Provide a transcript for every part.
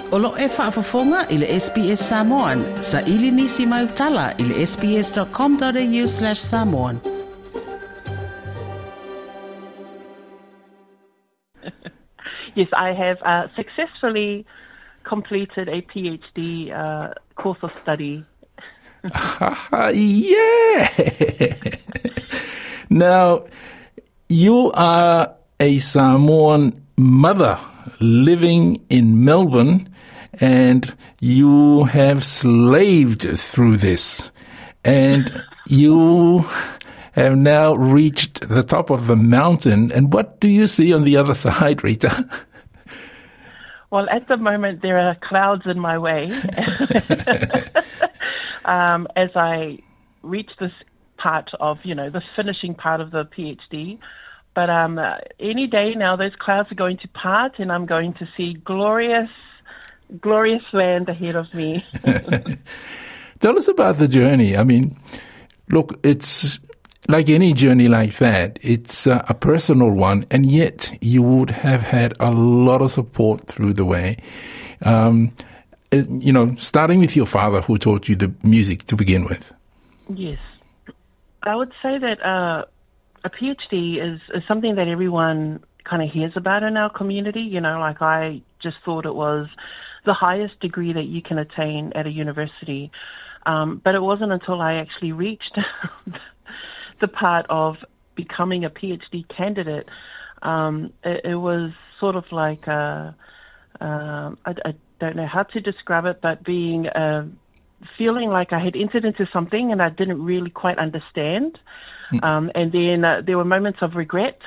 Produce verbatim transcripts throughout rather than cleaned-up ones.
Olo e whaafafonga i le S B S Samoan. Sa ili nisi mai utala i le sbs.com.au slash Samoan. Yes, I have uh, successfully completed a PhD uh, course of study. Yeah! Now, you are a Samoan mother living in Melbourne, and you have slaved through this. And you have now reached the top of the mountain. And what do you see on the other side, Rita? Well, at the moment, there are clouds in my way um, as I reach this part of, you know, the finishing part of the PhD. But um, uh, any day now, those clouds are going to part, and I'm going to see glorious, glorious land ahead of me. Tell us about the journey. I mean, look, it's like any journey like that. It's uh, a personal one, and yet you would have had a lot of support through the way. Um, it, you know, starting with your father, who taught you the music to begin with. Yes. I would say that uh, a PhD is, is something that everyone kind of hears about in our community. You know, like I just thought it was the highest degree that you can attain at a university. Um, but it wasn't until I actually reached the part of becoming a PhD candidate. Um, it, it was sort of like, a, uh, I, I don't know how to describe it, but being a feeling like I had entered into something and I didn't really quite understand. Mm. Um, and then uh, there were moments of regret,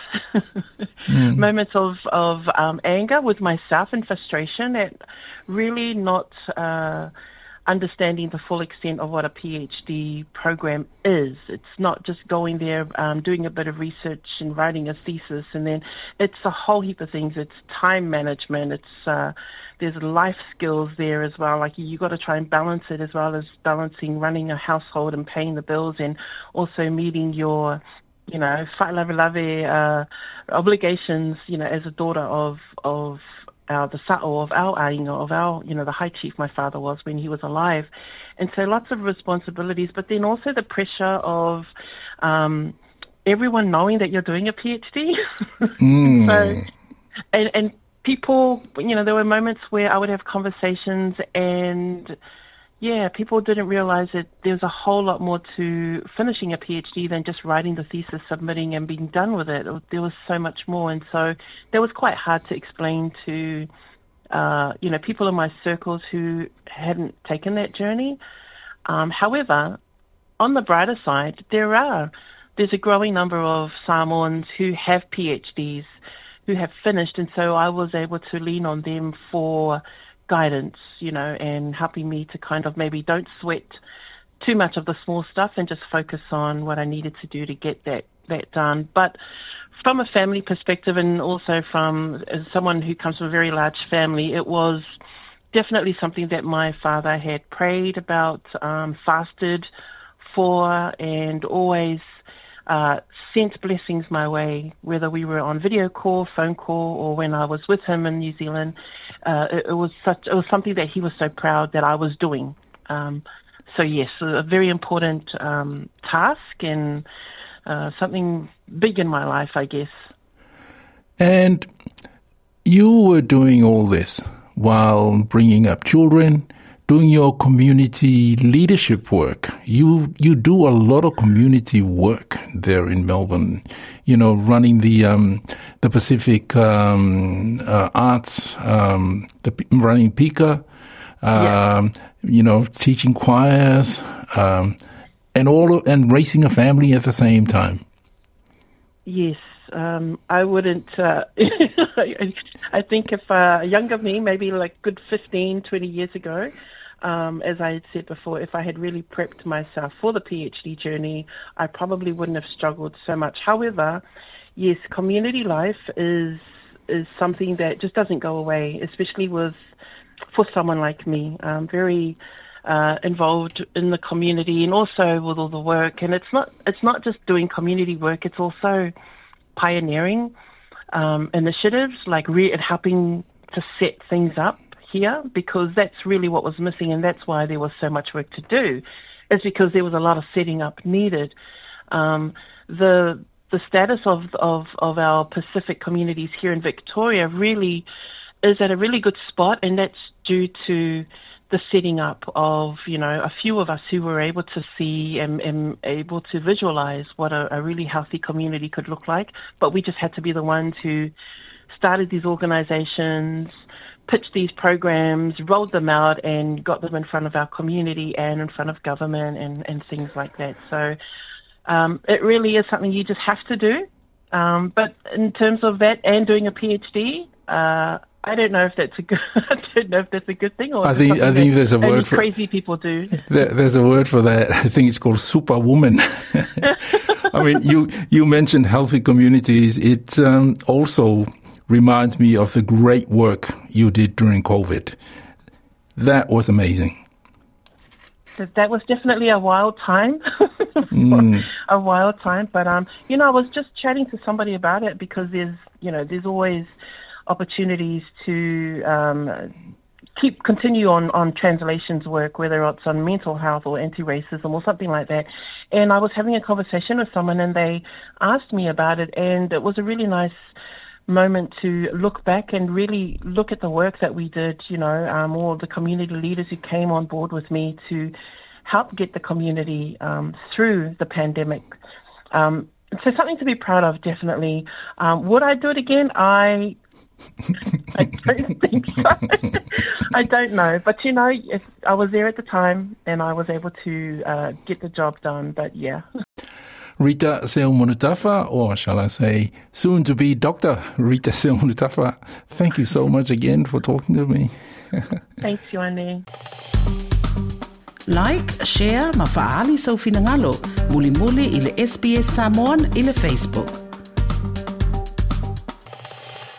mm. moments of, of um, anger with myself and frustration at really not uh, understanding the full extent of what a PhD program is. It's not just going there, um, doing a bit of research and writing a thesis, and then it's a whole heap of things. It's time management. It's uh, there's life skills there as well. Like you got to try and balance it as well as balancing running a household and paying the bills, and also meeting your, you know, whailawe-lawe, uh, obligations. You know, as a daughter of of our the sa'o of our ainga, of our, you know, the high chief my father was when he was alive, and so lots of responsibilities. But then also the pressure of um, everyone knowing that you're doing a PhD. Mm. so, and and. People, you know, there were moments where I would have conversations and, yeah, people didn't realize that there's a whole lot more to finishing a PhD than just writing the thesis, submitting and being done with it. There was so much more. And so that was quite hard to explain to, uh, you know, people in my circles who hadn't taken that journey. Um, however, on the brighter side, there are, there's a growing number of Samoans who have PhDs who have finished, and so I was able to lean on them for guidance, you know, and helping me to kind of maybe don't sweat too much of the small stuff and just focus on what I needed to do to get that, that done. But from a family perspective, and also from as someone who comes from a very large family, it was definitely something that my father had prayed about, um, fasted for, and always Uh, sent blessings my way, whether we were on video call, phone call, or when I was with him in New Zealand. Uh, it, it was such, it was something that he was so proud that I was doing. Um, so yes, a very important um, task and uh, something big in my life, I guess. And you were doing all this while bringing up children, doing your community leadership work. You you do a lot of community work there in Melbourne. You know, running the um, the Pacific um, uh, Arts, um, the running Pika, um, yeah. you know, teaching choirs, um, and all of, and raising a family at the same time. Yes. Um, I wouldn't, uh, I think if uh, younger me, maybe like good fifteen, twenty years ago, um, as I had said before, if I had really prepped myself for the PhD journey, I probably wouldn't have struggled so much. However, yes, community life is is something that just doesn't go away, especially with for someone like me. I'm very uh, involved in the community and also with all the work. And it's not it's not just doing community work; it's also pioneering um, initiatives, like re- helping to set things up here, because that's really what was missing, and that's why there was so much work to do, is because there was a lot of setting up needed. Um, the the status of, of, of our Pacific communities here in Victoria really is at a really good spot, and that's due to the setting up of, you know, a few of us who were able to see and, and able to visualize what a, a really healthy community could look like. But we just had to be the ones who started these organizations, pitched these programs, rolled them out, and got them in front of our community and in front of government and, and things like that. So um, it really is something you just have to do. Um, but in terms of that and doing a PhD, uh, I don't know if that's a good. I don't know if that's a good thing, or I think I think there's a word for crazy people do. There, there's a word for that. I think it's called superwoman. I mean, you you mentioned healthy communities. It um, also reminds me of the great work you did during COVID. That was amazing. That, that was definitely a wild time. mm. A wild time, but um, you know, I was just chatting to somebody about it, because there's, you know, there's always opportunities to um, keep continue on, on translations work, whether it's on mental health or anti-racism or something like that. And I was having a conversation with someone, and they asked me about it, and it was a really nice moment to look back and really look at the work that we did, you know, um, all the community leaders who came on board with me to help get the community um, through the pandemic. Um, so something to be proud of, definitely. Um, would I do it again? I I don't think so. I don't know. But, you know, if I was there at the time and I was able to uh, get the job done. But, yeah. Rita Seumurutafa, or shall I say, soon-to-be Doctor Rita Seumurutafa, thank you so much again for talking to me. Thanks, Ioane. Like, share, mafaali sa ufinangalo, muli-muli ile S B S Samoan ile Facebook.